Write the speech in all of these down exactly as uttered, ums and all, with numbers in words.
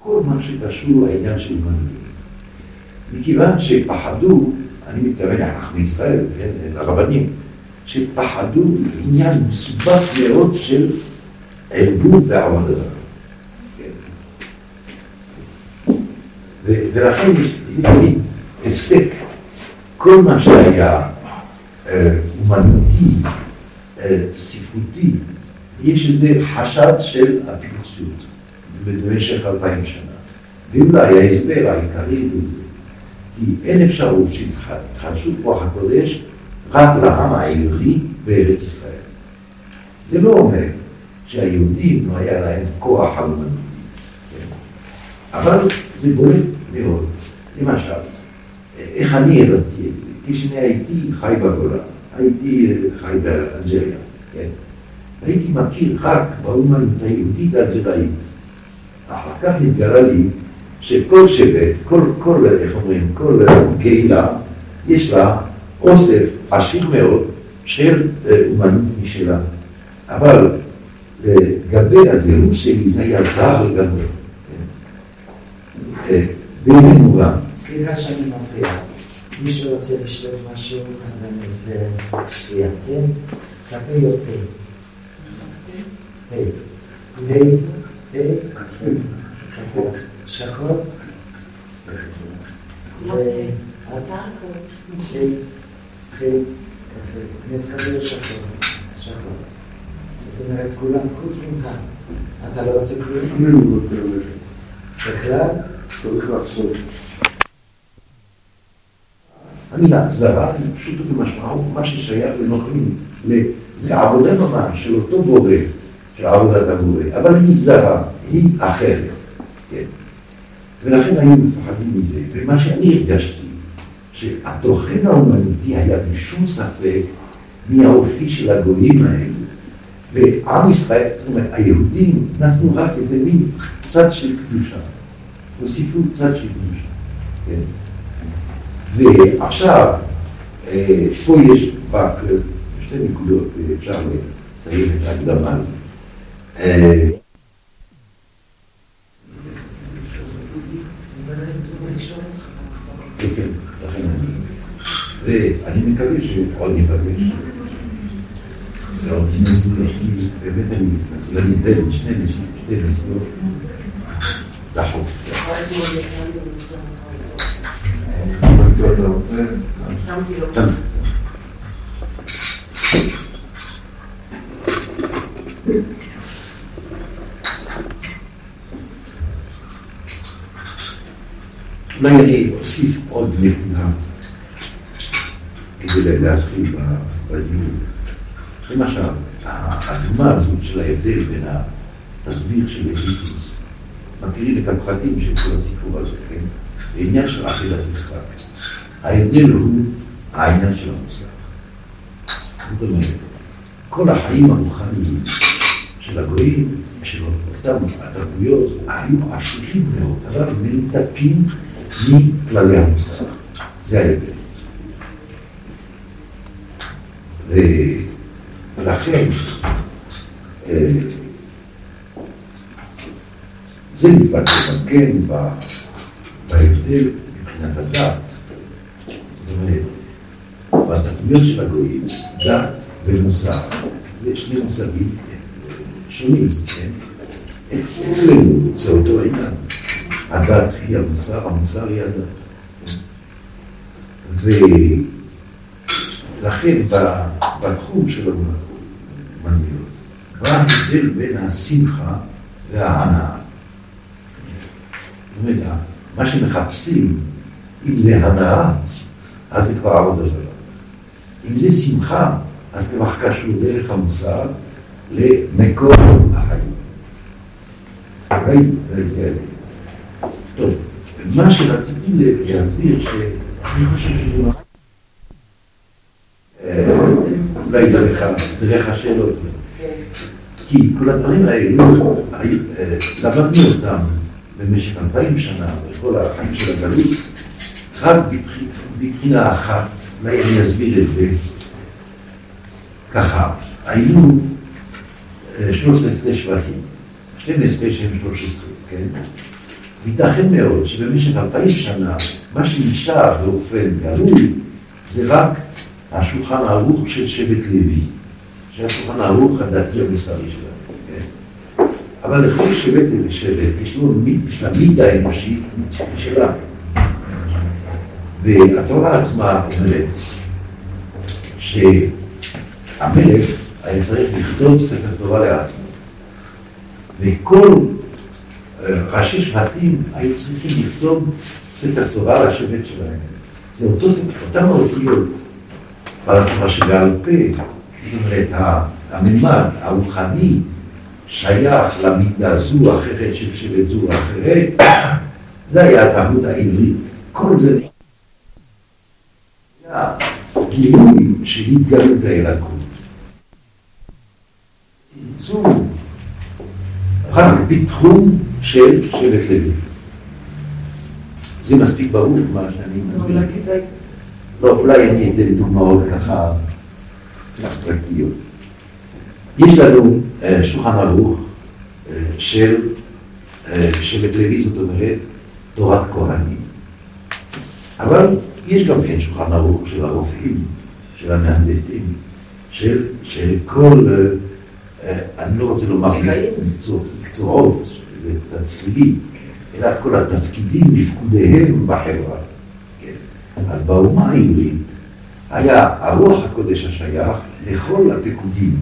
כל מה שקשור לעניין של אומנות. מכיוון שפחדו, אני מתכוון, אנחנו מישראל, כן, לרבנים, שפחדו עניין מסובך מאוד של ערבוב בעבודה זרה. ולכן יש תמיד הפסק כל מה שהיה אומנותי, ספרותי, יש איזה חשד של אפיקורסיות במשך אלפיים שנה. ואולי ההסבר העיקרי זה זה, כי אין אפשרות שהתחדשות רוח הקודש רק לעם העברי בארץ ישראל. זה לא אומר שהיהודים לא היה להם כוח האומנותי. אבל זה בולט מאוד. למשל, איך אני הבנתי את זה? כשאני הייתי חי בגולה, הייתי חי באלג'ריה, כן? הייתי מכיר רק באומנות היהודית האלג'ראית. אחר כך התגלה לי שכל שבט, כל, כל, איך אומרים, כל קהילה, יש לה אוסף עשיר מאוד של אומנות משלה. אבל לגבי הזהות שלי זה היה זר לגמרי. באיזה מובן? סליחה שאני מפריע. מי שרוצה לשלוט משהו, אז זה שתהיה, כן? קפה או תה? תה. תה? תה? קפה. שחור? תה. תה? תה. נס קפה שחור. שחור. זאת אומרת, כולם חוץ ממך. אתה לא רוצה כלום? אני לא רוצה ללכת. בכלל? צריך לחשוב. המילה זרה היא פשוט במשמעות מה ששייך לנוכלים. זה עבודה ממש של אותו בורא, של עבודת הבורא, אבל היא זרה, היא אחרת. כן. ולכן היו מפחדים מזה. ומה שאני הרגשתי, שהתוכן האומנותי היה בשום ספק מהאופי של הגויים האלה. ועם ישראל, זאת אומרת, היהודים נתנו רק איזה מין צד של קדושה. הוסיפו צד של קדושה. כן. ועכשיו, פה יש רק שתי נקודות, אפשר לציין את ההקדמה. כן, לכן אני. ואני מקווה שעוד נפגש. באמת אני מתנצל, אני בין שני נסיעות לחוק. שמתי לו. אולי אני אוסיף עוד נקודה כדי להתחיל בדיון. למשל, הדוגמה הזאת של ההבדל בין התסביר של אליטוס, מכירים את הפחדים של כל הסיפור הזה, כן? העניין של אכילת משחק. ההבדל הוא העניין של המוסר. זאת אומרת, כל החיים הרוחניים של הגויים, של אותם התרבויות, היו עשירים מאוד, אבל מנותקים מכללי המוסר. זה ההבדל. ולכן, זה מתבטא גם כן בהבדל מבחינת הדת. זאת אומרת, בתתמיות של הגויים, דת ומוסר, זה שני מושגים שונים, כן? אצלנו זה אותו עניין. הדת היא המוסר, המוסר היא הדת. ולכן בתחום של המנהיגות, מה ההבדל בין השמחה וההנאה? זאת אומרת, מה שמחפשים, אם זה הנאה, אז זה כבר עבודה זרה. אם זה שמחה, אז כבר קשור דרך המוסר למקור החיים. וזה... טוב, מה שרציתי להסביר, שאני חושב שזה מה... אולי דרך השאלות. כי כל הדברים האלו, למדנו אותם במשך אלפיים שנה, בכל החיים של הגלות, רק בבחינה אחת, אולי אני אסביר את זה ככה. היינו שלוש עשרה שבטים, שתים עשרה שהם שלוש עשרה, כן? ייתכן מאוד שבמשך אלפיים שנה, מה שנשאר באופן גלוי, זה רק השולחן הערוך של שבט לוי, של השולחן הערוך הדתי המסרי שלנו. כן? אבל לכל שבט ושבט יש לו מידה אנושית שלה. והתורה עצמה אומרת שהמלך היה צריך לכתוב ספר תורה לעצמו. וכל ראשי שבטים היו צריכים לכתוב ספר תורה לשבט שלהם. זה אותו ספר, אותם האותיות, אבל התורה שבעל פה, זאת אומרת, הממד, הרוחני, שייך למידה זו אחרת של שבט זו אחרת, זה היה התרבות העברית. כל זה היה גילוי של התגלות האלוקות. זו רק בתחום של שבט לוי. זה מספיק ברור מה שאני מסביר. לא, אולי אני אתן דוגמאות ככה אבסטרקטיות. יש לנו שולחן ערוך של שבט לוי, זאת אומרת תורת כהנים. אבל יש גם כן שולחן ערוך של הרופאים, של המהנדסים, של, של כל, אני לא רוצה לומר מקצועות, זה קצת שלילי, אלא כל התפקידים בפקודיהם בחברה. כן. אז באומה העברית היה הרוח הקודש השייך לכל הפקודים,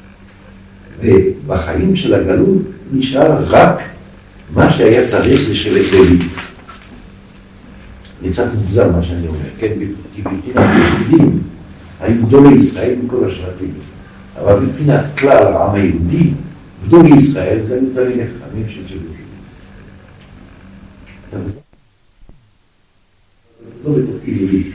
ובחיים של הגלות נשאר רק מה שהיה צריך לשבט לוי. זה קצת מוגזר מה שאני אומר, כן? כי מבחינת הפקודים היו גדולי ישראל מכל השבטים, אבל מבחינת כלל העם היהודי, גדולי ישראל זה היו תלמידי חכמים של שבט לוי. לא בתפקיד לוי.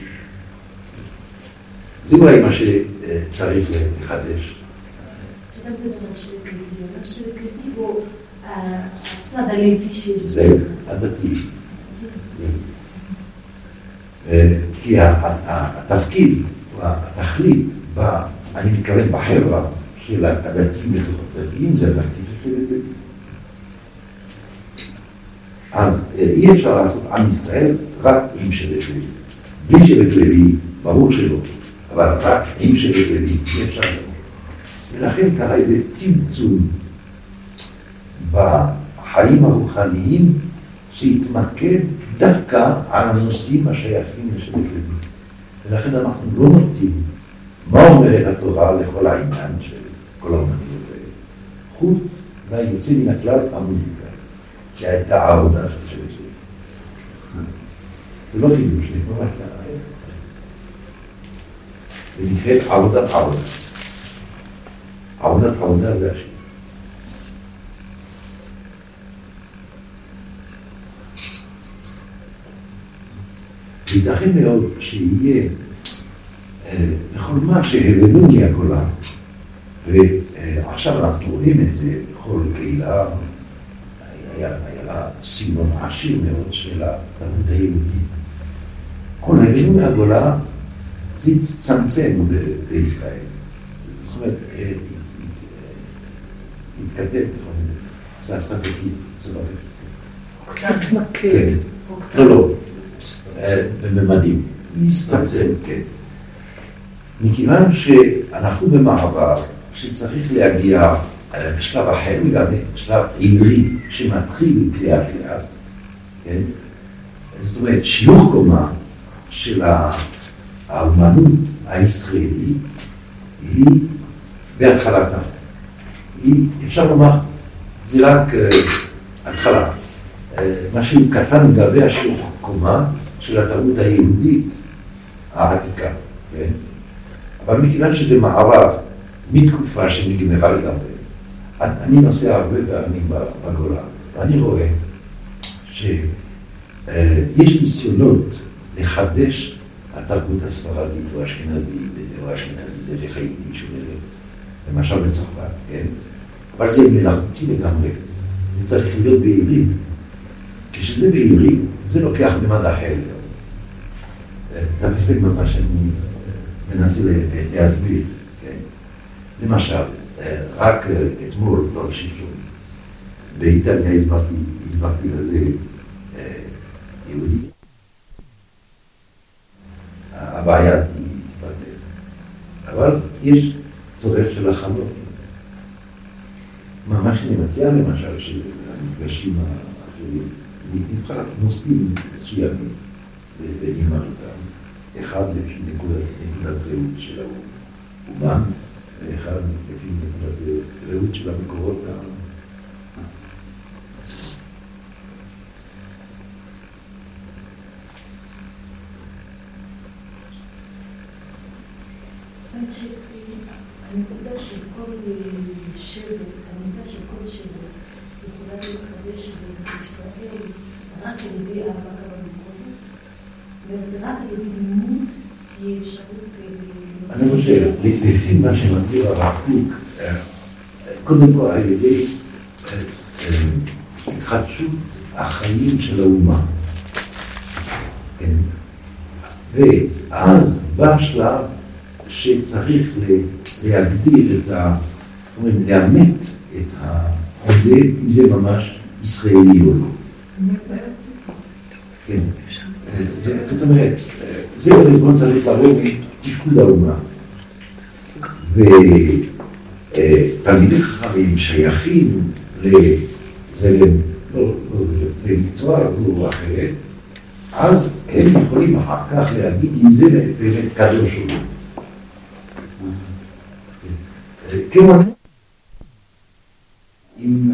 זה אולי מה שצריך לחדש. כשאתה מדבר על שבט לוי, מה שבט לוי הוא הצד הלוי של... זה הדתי. כי התפקיד, התכלית, אני מתכוון בחברה של הדתיים בתוך הדתיים, זה התפקיד של שבט לוי. אז אי אפשר לעשות עם ישראל רק עם שבט לוי. בלי שבט לוי, ברור שלא, אבל רק עם שבט לוי, אי אפשר לא. ולכן קרה איזה צמצום בחיים הרוחניים שהתמקד דווקא על הנושאים השייכים לשבט לוי. ולכן אנחנו לא מוצאים מה אומרת התורה לכל העניין של כל האומניות האלה. חוץ מהיוצא מן הכלל המוזיקה. שהייתה העבודה של שבט לוי. זה לא חידוש, זה ממש ככה. זה נקראת עבודת עבודה. עבודת עבודה זה השם. ייתכן מאוד שיהיה בכל מה שהבנו מהגולה, ועכשיו אנחנו רואים את זה בכל קהילה, היה, היה לה סגנון עשיר מאוד של התרבות היהודית. כל הבנו מהגולה זה צמצם בישראל. זאת אומרת, התקדם, זה עשה בקית, זה לא קצת מקד. לא, לא, בממדים, הצטמצם, כן. מכיוון שאנחנו במעבר שצריך להגיע בשלב אחר לגבי, שלב עברי שמתחיל לאט לאט, כן? זאת אומרת, שיוך קומה של האומנות הישראלית היא בהתחלתה. היא, אפשר לומר, זה רק uh, התחלה. Uh, משהו קטן לגבי השיוך קומה של התרבות היהודית העתיקה, כן? אבל מכיוון שזה מעבר מתקופה שנגמרה לגמרי, אני נוסע הרבה פעמים בגולה, ואני רואה שיש ניסיונות לחדש התרבות הספרדית או האשכנזית, או האשכנזית, דרך הייתי שנראה, למשל בצרפת, כן? אבל זה מלאכותי לגמרי, זה צריך להיות בעברית. כשזה בעברית, זה לוקח ממד אחר. אתה מסתכל במה שאני מנסה להסביר, כן? למשל, רק אתמול, לא שלשום, באיטליה הסברתי, הסברתי לזה יהודי. הבעיה היא בדרך. אבל יש צורך של החלום. מה שאני מציע למשל, שהמפגשים האחרים, נבחר נושאים מסוימים ונאמר אותם. אחד לפי נקודת ראות של האומן, ואחד לפי נקודת ראות של המקורות ה... הנקודה של כל שבט, הנקודה של כל שבט, יכולה להתחדש בישראל, רק על ידי אהבה כמה מקומות, ורק על ידי לימוד היא אפשרות... אני חושב, לפי מה שמסביר הרב קוק, קודם כל על ידי התחדשות החיים של האומה. ואז בא שלב שצריך להגדיר את ה... אומרים, לאמת את ה... זה, זה ממש ישראלי או לא. כן. זאת אומרת, זה בזמן צריך לבוא מתפקוד האומה. ותלמידי חכמים שייכים לזרם, לא, לא, למקצוע או אחרת, אז הם יכולים אחר כך להגיד אם זה באמת קדוש או לא. כמובן, אם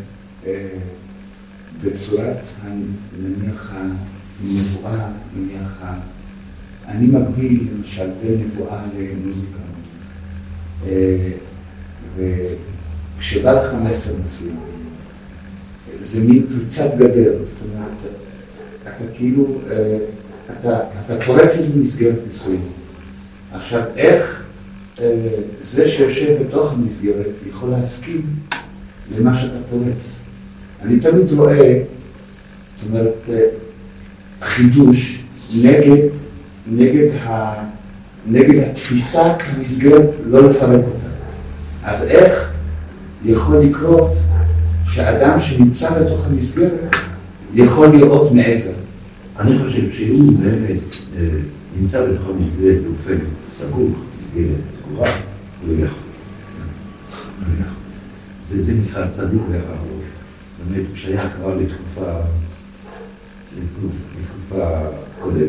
בצורת נניח הנבואה, נניח אני מגביל למשל בין נבואה למוזיקה, וכשבא לך מסר מסוים, זה מין פריצת גדר, זאת אומרת, אתה כאילו, אתה, אתה פורץ איזו מסגרת מסוים. עכשיו, איך זה שיושב בתוך המסגרת יכול להסכים למה שאתה פורץ? אני תמיד רואה, זאת אומרת, חידוש נגד, נגד, ה, נגד התפיסת המסגרת לא לפרק אותה. אז איך יכול לקרות שאדם שנמצא בתוך המסגרת יכול לראות מעבר? אני חושב שהוא באמת נמצא בתוך המסגרת באופן סגור, מסגרת סגורה, הוא לא יכול. זה, זה נקרא צדיק והרעוב. זאת אומרת, כשהיה כבר לתקופה, לתקופה קודמת.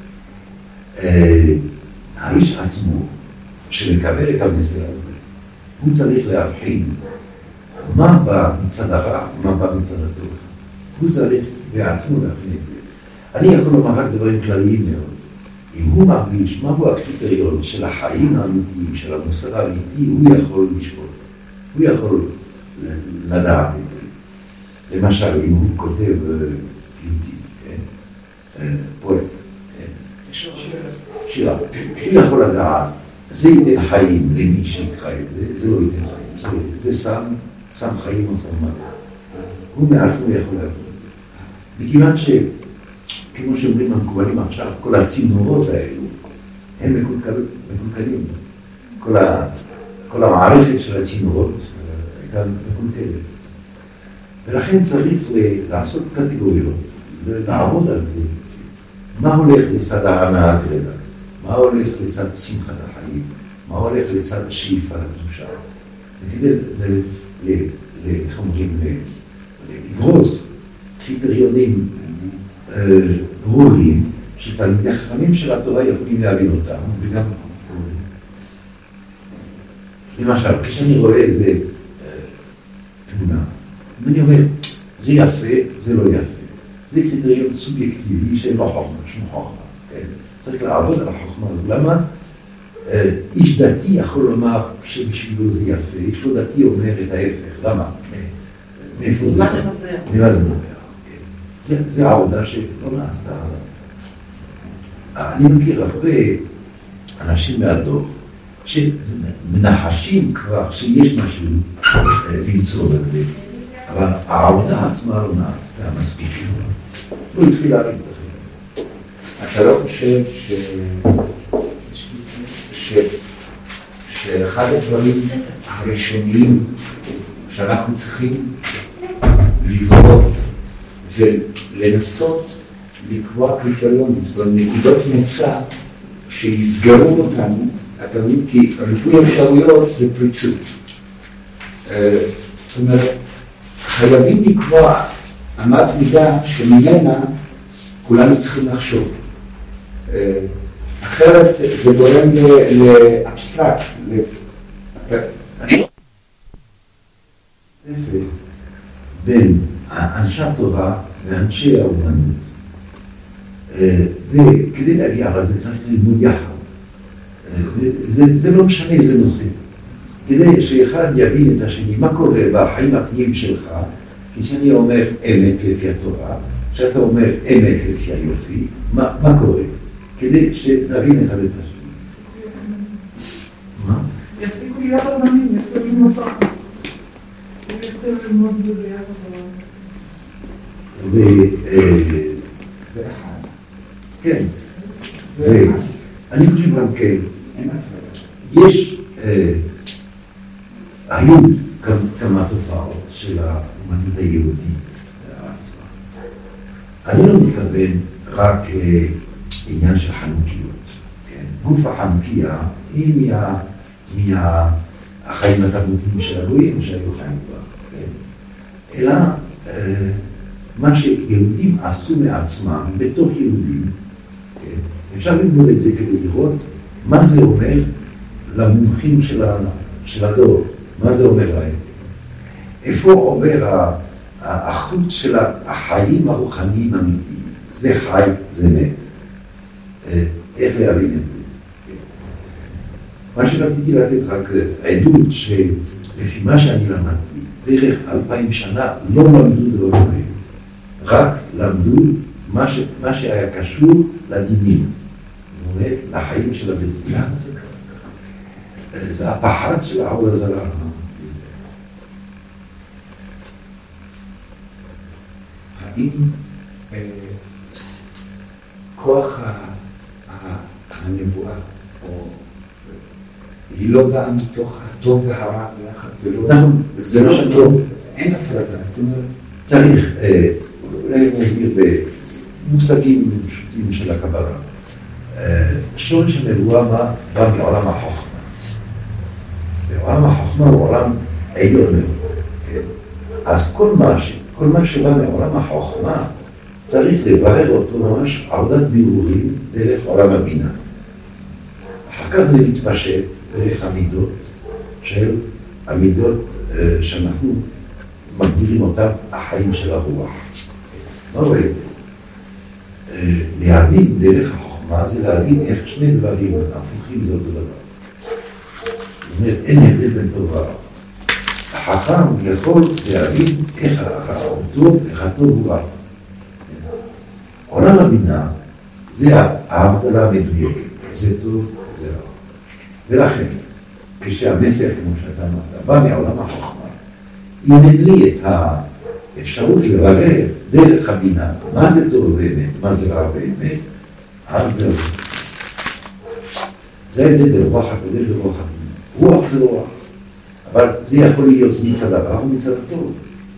האיש עצמו, שמקבל את המסגרת הזה, הוא צריך להבחין מה בא מצד הרע, מה בא מצד הטוב. הוא צריך בעצמו להבחין את זה. אני יכול לומר רק דברים כלליים מאוד. אם הוא מרגיש מהו הקריטריון של החיים האמיתיים, של המוסר האמיתי, הוא יכול לשפוט. הוא יכול לדעת את זה. למשל, אם הוא כותב פיוטים, פואט, שירה, הוא יכול לדעת, זה ייתן חיים למי שיקרא את זה, זה לא ייתן חיים. זה שם, שם חיים או שם מוות. הוא מעצמו יכול להבין. מכיוון ש... כמו שאומרים המקובלים עכשיו, כל הצינורות האלו, הם מקולקלים. כל, ה, כל המערכת של הצינורות הייתה מקולקלת. ולכן צריך לעשות קטגוריות, ולעבוד על זה. מה הולך לצד ההנאה הגדולה? מה הולך לצד שמחת החיים? מה הולך לצד השאיפה לקדושה? וכדי, איך אומרים, לגרוס קריטריונים ברורים, שתלמידי החכמים של התורה יכולים להבין אותם, וגם למשל, כשאני רואה איזה תמונה, ואני אומר, זה יפה, זה לא יפה. זה קריטריון סובייקטיבי שאין לו חוכמה, שום חוכמה. צריך לעבוד על החוכמה. למה? איש דתי יכול לומר שבשבילו זה יפה, איש לא דתי אומר את ההפך. למה? מאיפה זה? מה זה נובע? ממה זה נובע? זה העבודה שלא נעשתה. אני מכיר הרבה אנשים מהדור שמנחשים כבר שיש משהו ליצור בזה, אבל העבודה עצמה לא נעשתה מספיק. הוא התחיל להבין את זה. אתה לא חושב שאחד הדברים הראשונים שאנחנו צריכים לברור זה לנסות לקבוע קריטריונים, זאת אומרת, נקודות מוצא שיסגרו אותנו, אתה מבין, כי ריבוי אפשרויות זה פריצות. זאת אומרת, חייבים לקבוע אמת מידה שממנה כולנו צריכים לחשוב. אחרת זה גורם לאבסטרקט. בין אנשי התורה ואנשי האומנות. וכדי להגיע לזה צריך ללמוד יחד. זה לא משנה איזה נושא. כדי שאחד יבין את השני, מה קורה בחיים הפנימיים שלך, כשאני אומר אמת לפי התורה, כשאתה אומר אמת לפי היופי, מה, מה קורה? כדי שנבין אחד את השני. מה? יפסיקו להיות רבנים, יפסיקו ללמוד תורה. יפסיקו ללמוד זה ביחד. זה אחד. כן. ואני חושב גם כן, יש, היו כמה תופעות של האומנות היהודית. אני לא מתכוון רק לעניין של חנוכיות. גוף החנוכיה היא מהחיים התרבותיים של הגויים שהיו חיים כבר. אלא מה שיהודים עשו מעצמם בתוך יהודים, אפשר ללמוד את זה כדי לראות מה זה אומר למומחים של הדור, מה זה אומר להם. איפה עובר החוץ של החיים הרוחניים אמיתיים, זה חי, זה מת. איך להבין את זה? מה שרציתי לתת רק עדות שלפי מה שאני למדתי, בערך אלפיים שנה לא למדו דבר כזה, רק למדו מה, ש... מה שהיה קשור לדינים, זאת אומרת, לחיים של הבדינה. זה הפחד של העבודה זרה. האם כוח הנבואה, היא לא באה מתוך הטוב והרע ביחד, זה לא טוב, אין הפרדה, זאת אומרת, צריך, אולי נגיד במושגים פשוטים של הקבלה, שורש הנבואה בא מעולם החוכמה. ועולם החוכמה הוא עולם עליון מאוד. אז כל מה, כל מה שבא מעולם החוכמה צריך לברר אותו ממש עבודת בירורים דרך עולם הבינה. אחר כך זה מתפשט דרך המידות של המידות שאנחנו מגדירים אותם החיים של הרוח. מה רואה? להבין דרך החוכמה זה להבין איך שני דברים הפוכים זה אותו דבר. זאת אומרת, אין הבדל בין טוב ורע. החכם יכול להבין איך הרע הוא טוב, איך הטוב הוא רע. עולם הבינה זה ההבדלה המדויקת, זה טוב, זה רע. ולכן, כשהמסר, כמו שאתה אמרת, בא מעולם החוכמה, אם אין לי את האפשרות לברר דרך הבינה, מה זה טוב באמת, מה זה רע באמת, אז זהו. זה ההבדל בין רוח הקודש לרוח הבינה. רוח זה רוח, אבל זה יכול להיות מצד הרע או מצד הטוב.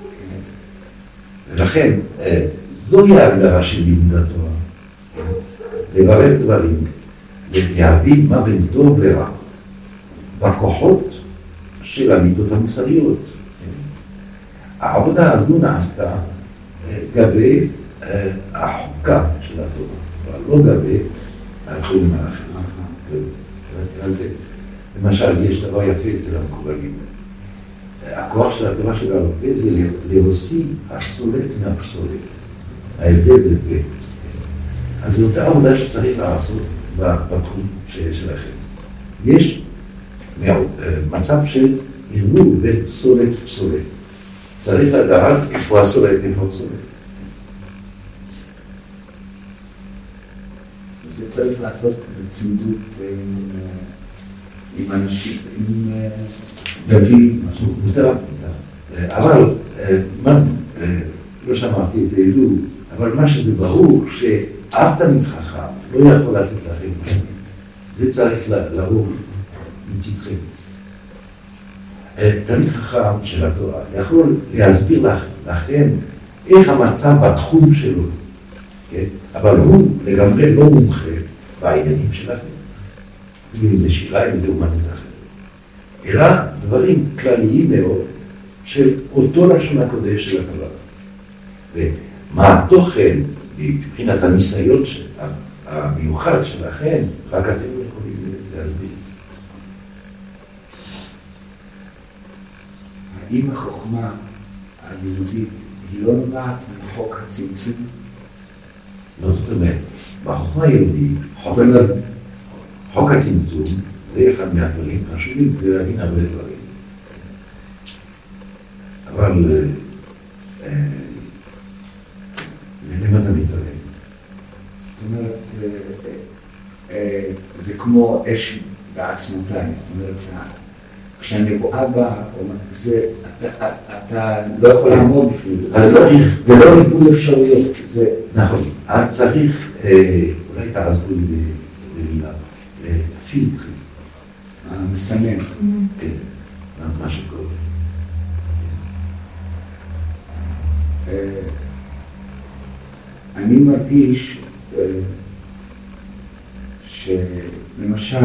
ולכן, זוהי ההגדרה של לימוד התורה. לברר דברים, להבין מה בין טוב לרע, בכוחות של המידות המוסריות. העבודה הזו נעשתה גבי החוקה של התורה, אבל לא גבי התחומים האחרים. למשל, יש דבר יפה אצל המקובלים. הכוח של התורה של הרופא זה להוציא הסולת מהפסולת. ההבדל זה פה. אז זו אותה עבודה שצריך לעשות בתחום שלכם. יש מצב של ערבוב בין סולת ופסולת. צריך לדעת איפה הסולת, איפה הפסולת. זה צריך לעשות בצמידות עם אנשים, עם דבי, משהו. אבל, לא שמעתי את אלו, אבל מה שזה ברור, שאף תמיד חכם לא יכול לתת לכם, זה צריך לרוב עם תתכם. תמיד חכם של התורה יכול להסביר לכם איך המצב בתחום שלו. כן? אבל הוא לגמרי לא מומחה בעניינים שלכם. אם זה שירה, אם זה אומנות אחרת. אלא דברים כלליים מאוד של אותו לשון הקודש של הקבלה. ומה התוכן מבחינת הניסיון המיוחד שלכם, רק אתם יכולים להסביר. האם החוכמה היהודית היא לא נובעת מחוק הצמצום? לא, זאת אומרת, בחוכמה היהודית, חוק הצמצום, חוק הצמצום זה אחד מהדברים חשובים כדי להבין הרבה דברים. אבל למה אתה מתעלם? זאת אומרת, זה כמו אש בעצמותיי. זאת אומרת, כשהנבואה באה, אתה לא יכול לעמוד בפני זה. זה לא ריבוי אפשרויות. נכון. אז צריך, אולי תעזבו לי במילה, פילטר. מסנן. כן, מה שקורה. אני מרגיש שלמשל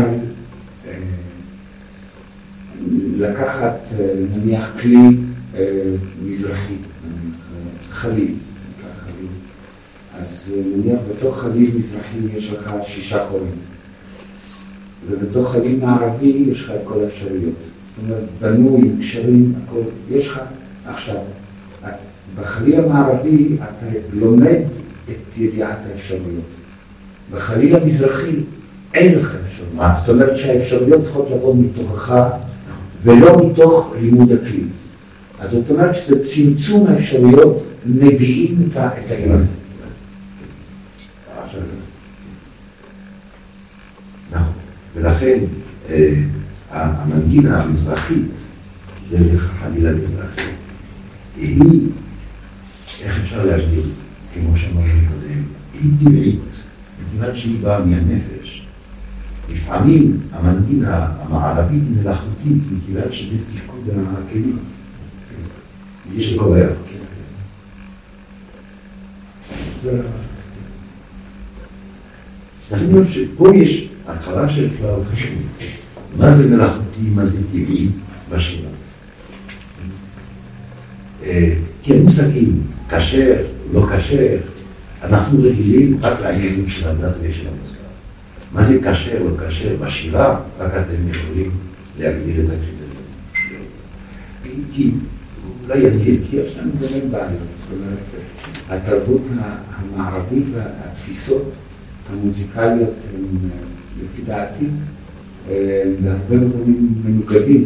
לקחת נניח כלי מזרחי, חליל, אז נניח בתוך חליל מזרחי יש לך שישה חורים, ובתוך חליל מערבי יש לך את כל האפשרויות. זאת אומרת, בנוי, קשרים, הכל, יש לך. עכשיו, בחליל המערבי אתה לומד את ידיעת האפשרויות. בחליל המזרחי אין לך אפשרויות. זאת אומרת שהאפשרויות צריכות לבוא מתוכך ולא מתוך לימוד הכלי. אז זאת אומרת שזה צמצום האפשרויות מביאים את העניין. נכון. ולכן המנגינה המזרחית, דרך החליל המזרחי, היא, איך אפשר להגדיר, כמו שאמרנו קודם, היא טבעית, מכיוון שהיא באה מהנפש. לפעמים המנגינה המערבית היא מלאכותית, מכיוון שזה תפקוד הכלים. יש לקובע. צריך לראות שפה יש התחלה של כלל חשוב. מה זה מלאכותי, מה זה טבעי בשירה? כי המושגים, כשר, לא כשר, אנחנו רגילים רק לעניינים של הדת ושל המוסר. מה זה כשר, לא כשר בשירה? רק אתם יכולים להגדיר את הקריטריון. כי אולי יגיד, כי יש לנו דברים בעיות. זאת אומרת, התרבות המערבית והתפיסות המוזיקליות הם, לפי דעתי, להרבה דברים מנוגדים.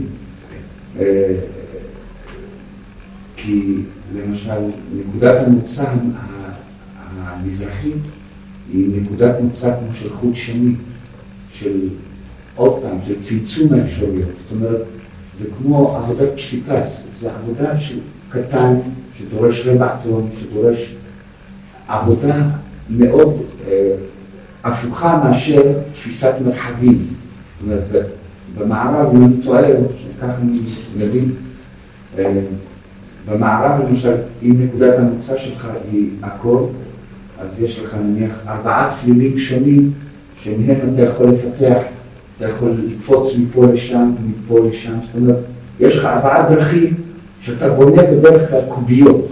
כי למשל, נקודת המוצא המזרחית היא נקודת מוצא כמו של חוט שני, של עוד פעם, של צמצום האפשרויות. זאת אומרת, זה כמו עבודת פסיקס, זה עבודה של קטן, שדורש רבע טון, שדורש עבודה מאוד אה, הפוכה מאשר תפיסת מרחבים. זאת אומרת, במערב אני מתואר, שכך אני מבין, אה, במערב למשל, אם נקודת המוצא שלך היא אקורד, אז יש לך נניח ארבעה צלילים שונים, שמהם אתה יכול לפתח, אתה יכול לקפוץ מפה לשם, מפה לשם, זאת אומרת, יש לך ארבעה דרכים שאתה בונה בדרך כלל קוביות.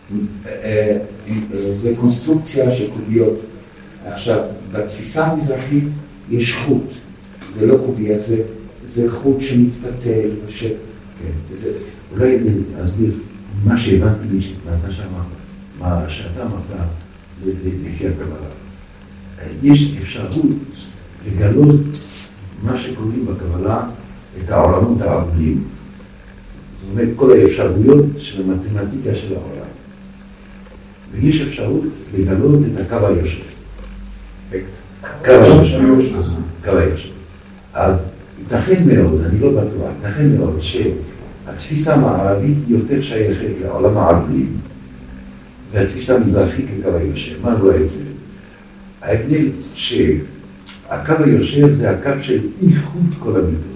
זה קונסטרוקציה של קוביות. עכשיו, בתפיסה המזרחית יש חוט, זה לא קוביה, זה, זה חוט שמתפתל, ש... זה... אולי להסביר מה שהבנתי לי, מה שאמרת, מה שאתה אמרת, לפי הקבלה. יש אפשרות לגלות מה שקוראים בקבלה את העולמות העגולים. זאת אומרת, כל האפשרויות של המתמטיקה של העולם. ויש אפשרות לגלות את הקו הישר. קו הישר. קו הישר. אז ייתכן מאוד, אני לא בטוח, ייתכן מאוד שהתפיסה המערבית יותר שייכת לעולם העגלי, והתפיסה המזרחית כקו הישר. מה לא ההבדל? ההבדל שהקו הישר זה הקו של איכות כל המידות.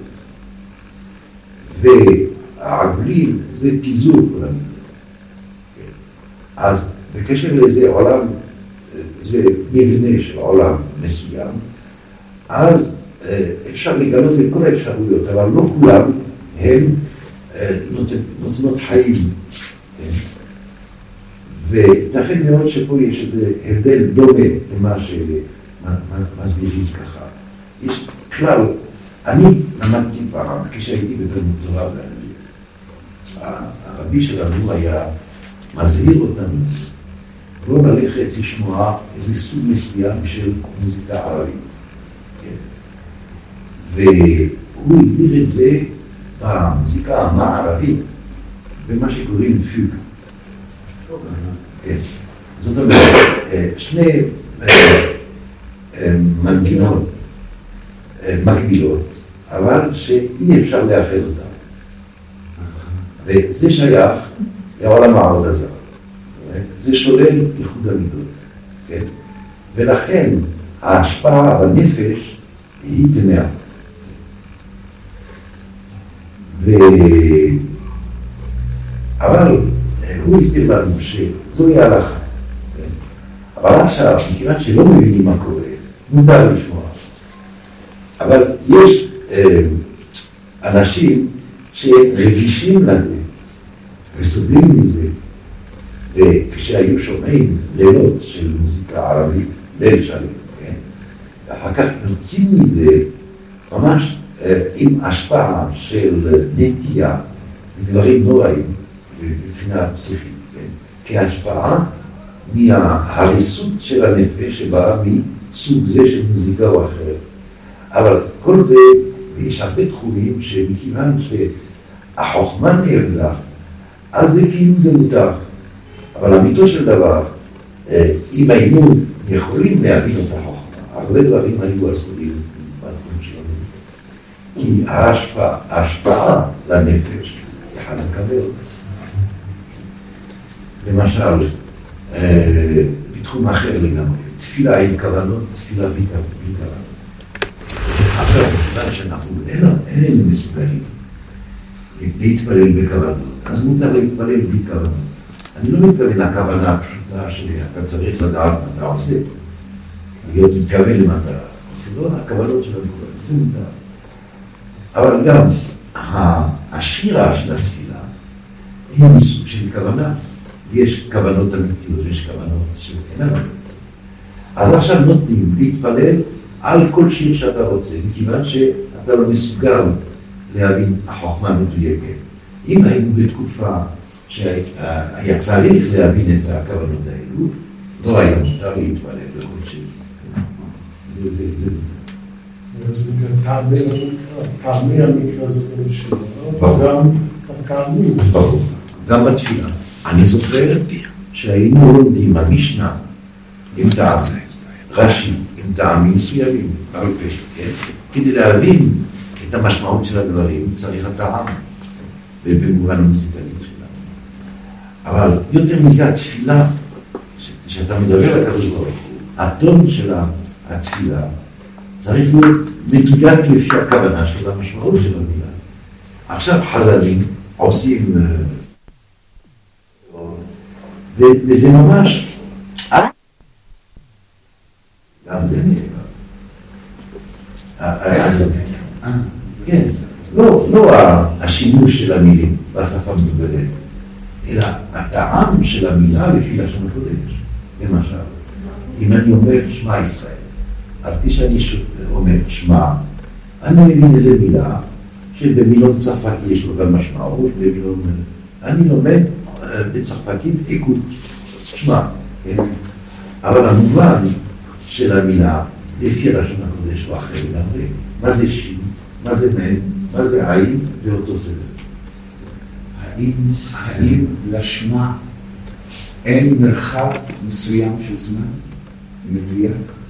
והעגלים זה פיזור כל המידות. אז בקשר לזה עולם זה מבנה של עולם מסוים, אז אפשר לגלות את כל האפשרויות, אבל לא כולם הם נותנות חיים. ותכן מאוד שפה יש איזה הבדל דומה למה שמסבירים ככה. יש כלל, אני למדתי פעם, כשהייתי בתלמוד תורה, הרבי שלנו היה מזהיר אותנו לא ללכת לשמוע איזה סוג מסוים של מוזיקה ערבית. והוא הגדיר את זה במוזיקה המערבית, במה שקוראים פיוג. כן. זאת אומרת, שני מנגינות מקבילות, אבל שאי אפשר לאחד אותם. וזה שייך לעולם העבודה זרה. זה שולל ייחוד המידות. כן? ולכן ההשפעה בנפש היא טמאה. ו... אבל הוא הסביר לנו שזוהי ההלכה. אבל עכשיו, מכיוון שלא מבינים מה קורה, מותר לשמוע. אבל יש אה, אנשים שרגישים לזה וסובלים מזה, וכשהיו שומעים לילות של מוזיקה ערבית, ליל שלם, כן? ואחר כך יוצאים מזה ממש אה, עם השפעה של נטייה ודברים נוראים מבחינה פסיכית, כן? כהשפעה מההריסות של הנפש שבאה מסוג זה של מוזיקה או אחרת. אבל כל זה, יש הרבה תחומים שמכיוון שהחוכמה נרדה, אז זה כאילו זה מותר. אבל אמיתו של דבר, אם היינו יכולים להבין את החוכמה, הרבה דברים היו אסורים בתחום שלנו. כי ההשפעה, ההשפעה לנפש, יכל לקבל. למשל, בתחום אחר לגמרי, תפילה עם כוונות, תפילה בלי כוונות. עכשיו, כיוון שאנחנו איננו מסוגלים להתפלל בכוונות, אז מותר להתפלל בלי כוונות. אני לא מתכוון לכוונה הפשוטה שאתה צריך לדעת מה אתה עושה, להיות מתכוון למטרה. זה לא הכוונות של המקורות, זה מותר. אבל גם השירה של התפילה היא מסוג של כוונה. יש כוונות אמיתיות ויש כוונות שאינן אמיתיות. אז עכשיו נותנים להתפלל על כל שיר שאתה רוצה, מכיוון שאתה לא מסוגל להבין החוכמה מדויקת. אם היינו בתקופה שהיה צריך להבין את הכוונות האלו, לא היה מותר להתפלל בכל שיר. אז כאמי המקרא זה כל שיר, וגם כאמי. ברור, גם בתפילה. אני זוכר שהיינו לומדים במשנה עם טעם, רש"י, עם טעמים מסוימים, אבל פשוט, כן? כדי להבין את המשמעות של הדברים צריך הטעם, ובמובן המוזיקלי שלנו. אבל יותר מזה התפילה, שאתה מדבר על הקדוש ברוך הוא, הטון של התפילה צריך להיות מדויק לפי הכוונה של המשמעות של המילה. עכשיו חז"לים עושים וזה ממש גם זה כן, לא השימוש של המילים בשפה מדוברת, אלא הטעם של המילה לפי לשון הקודש. למשל, אם אני אומר שמע ישראל, אז כשאני אומר שמע, אני מבין איזה מילה שבמילון צרפתי יש לו גם משמעות, אני לומד בצרפתית איקוד, שמע, אבל המובן של המילה לפי לשון הקודש הוא אחר לגמרי. מה זה שין, מה זה מן, מה זה עין ואותו סדר. האם, האם לשמה אין מרחב מסוים של זמן מדויק?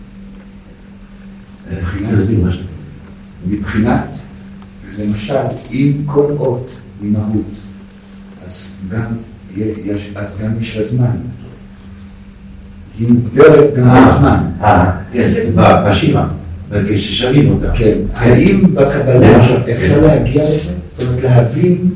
מבחינת, מבחינת, למשל, אם כל אות היא מהות, אז גם יש, אז גם יש הזמן. היא מוגדרת גם הזמן. אה, כן, בשירה, כששרים אותה. כן, האם בקבלה אפשר להגיע לזה? זאת אומרת, להבין...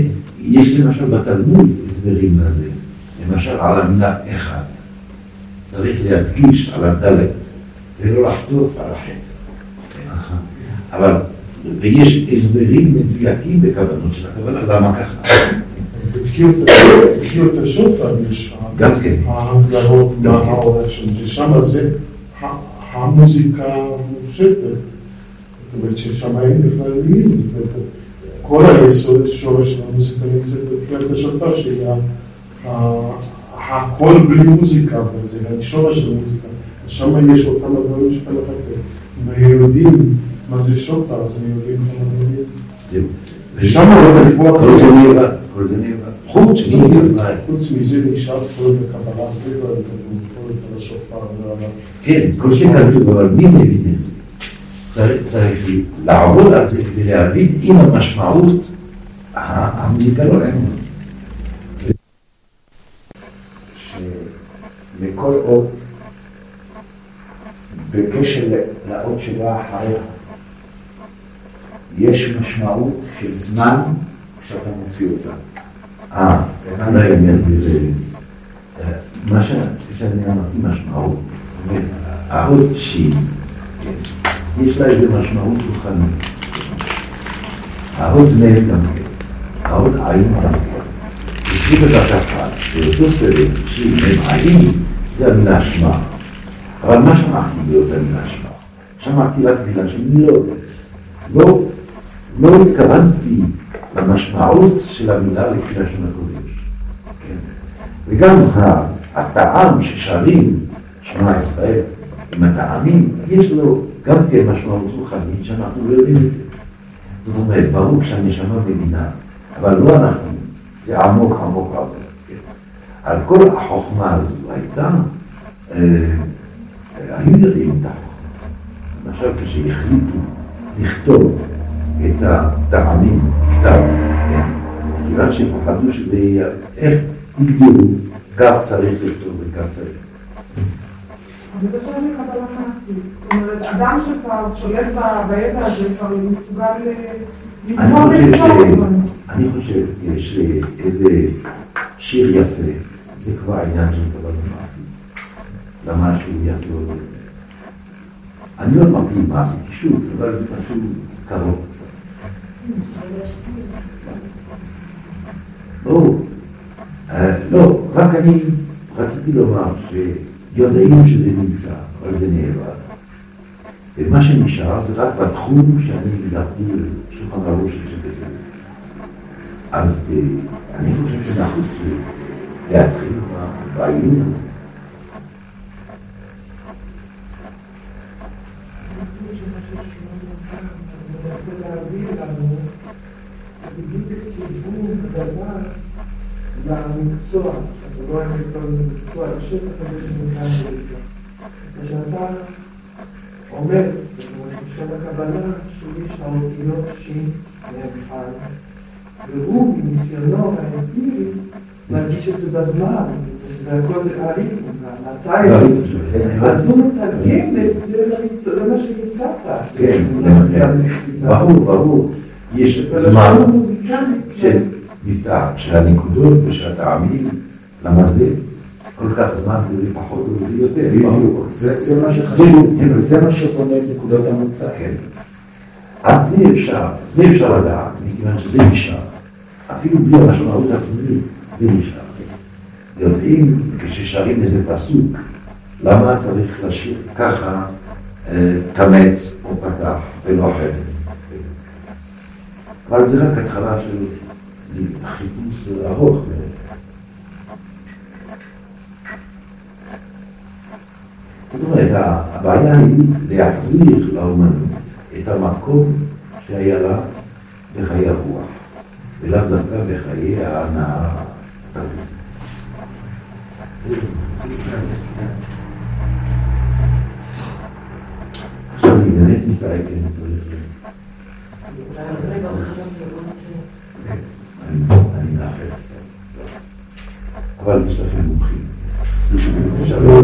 יש למשל בתלמוד הסברים לזה, למשל על המילה אחד. צריך להדגיש על הדלת, ולא לחטוף על החטא. אבל, ויש הסברים מדויקים בכוונות של הכוונה, למה ככה? בקיאות השופר יש גם כן. ההגדרות מה העולה שם, ששם זה המוזיקה המופשטת. זאת אומרת ששם אין בכלל מילים, כל היסוד שורש של המוזיקה נמצאת בקיאות השופר, שהכל בלי מוזיקה, וזה השורש של המוזיקה. שם יש אותם הדברים שאתה מחכה. אם היהודים מה זה שופר, אז הם יודעים כמה דברים. זהו. ושם עוד הדיבור כל זה נראה, כל זה נראה. חוץ מזה, חוץ מזה נשאר כל בקבלה, זה לא כתוב, כל את השופר. כן, כל זה כתוב, אבל מי מבין את זה? צריך לעבוד על זה כדי להבין עם המשמעות המוזיקה לא אין. שלכל אות, בקשר לאות שבא אחריה, יש משמעות של זמן כשאתה מוציא אותה. אה, אולי אני אסביר. מה שאני אמרתי משמעות, האות שהיא, יש לה איזה משמעות רוחנית. האות מ' גם כן, האות עין גם כן. לפי בבקשה, באותו סדר שהיא מ' עין, זה המילה שמע. אבל מה שמעתי באותה מילה שמע? שמעתי רק מילה שאני לא יודע. לא, לא התכוונתי למשמעות של המילה לפי לשון הקודש. כן. וגם הטעם ששרים שמע ישראל עם הטעמים, יש לו גם כן משמעות רוחנית שאנחנו לא יודעים את זה. זאת אומרת, ברור שהנשמה מבינה, אבל לא אנחנו, זה עמוק עמוק עמוק. כן. על כל החוכמה הזו הייתה, אה, היו יודעים את החוכמה. למשל כשהחליטו לכתוב את הטעמים, כתב, כן. כיוון שפחדו שזה יהיה, איך הגדירו, כך צריך לכתוב וכך צריך. אבל זה שאני קבלה מעשית. זאת אומרת, אדם שכבר שולט בידע הזה, כבר מסוגל לבחור ולבחור. אני חושב שיש איזה שיר יפה, זה כבר העניין של קבלה מעשית. למה שהוא יפה או לא. אני לא אמרתי מעשית פשוט, אבל זה פשוט קרוב קצת. לא, לא, רק אני רציתי לומר שיודעים שזה נמצא, אבל זה נאבד. ומה שנשאר זה רק בתחום שאני הגעתי לשולחן הראש שכזה. אז אני חושב שאנחנו צריכים להתחיל בעיון הזה. למקצוע, אתה לא יכול לקרוא לזה מקצוע, לשטח הזה שנמצא ברישה. כשאתה אומר, בשם הקבלה, שיש האותיות שין מהבחן, והוא מניסיונו האמפירי להרגיש את זה בזמן, זה הכל ערים, מתי, אז הוא מתרגם את זה למה שיצאת. כן, ברור, ברור. יש זמן של ביטה, של הנקודות ושל הטעמים, למה זה כל כך זמן וזה פחות וזה יותר, ברור. זה מה שחשוב, זה מה שפונה את נקודות המוצא. כן. אז זה אפשר, זה אפשר לדעת, מכיוון שזה נשאר. אפילו בלי המשמעות הפנימית, זה נשאר. יודעים, כששרים איזה פסוק, למה צריך לשיר ככה קמץ או פתח ולא אחרת. אבל זה רק התחלה של חיפוש ארוך. זאת אומרת, הבעיה היא להחזיר לאומנות את המקום שהיה לה בחיי הרוח, ולאו דווקא בחיי ההנאה התרבותית. עכשיו אני באמת מסתכל, אני צריך אני מאחר. אבל יש לכם מומחים.